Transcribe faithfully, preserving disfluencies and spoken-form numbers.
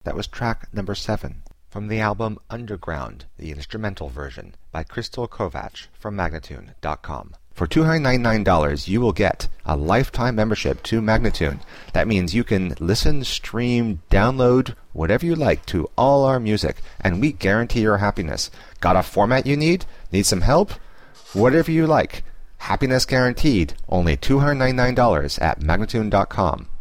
That was track number seven from the album Underground, the instrumental version by Crystal Kovacs from Magnatune dot com. For two hundred ninety-nine dollars, you will get a lifetime membership to Magnatune. That means you can listen, stream, download, whatever you like to all our music, and we guarantee your happiness. Got a format you need? Need some help? Whatever you like. Happiness guaranteed. Only two hundred ninety-nine dollars at Magnatune dot com.